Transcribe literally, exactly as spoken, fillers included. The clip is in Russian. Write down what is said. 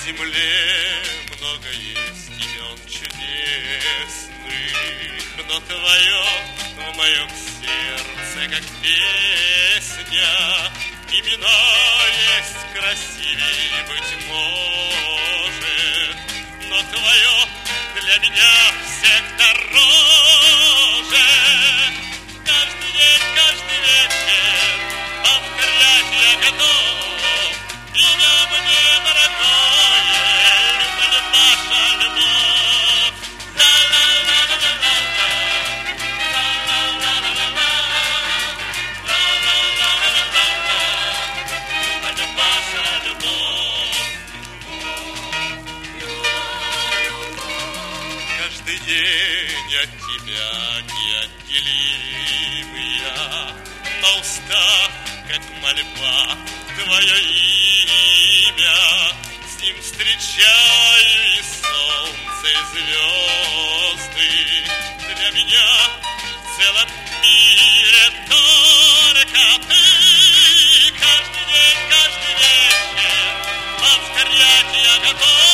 земле много есть имен чудесных, но твое в моем сердце как песня. Имена есть красивее, быть может, но твое для меня всех дороже. Каждый день, каждый вечер повторять я готов. Имя мне дорогое, любовь наша любовь. Ла-ла-ла-ла-ла-ла, ла-ла-ла-ла-ла-ла, ла-ла-ла-ла-ла-ла, любовь наша любовь. Каждый день от тебя неотделим я, на устах, как мольба, твое имя. С ним встречаю и солнце, и звезды. Для меня в целом мире только ты. Каждый день, каждый вечер повторять я готов.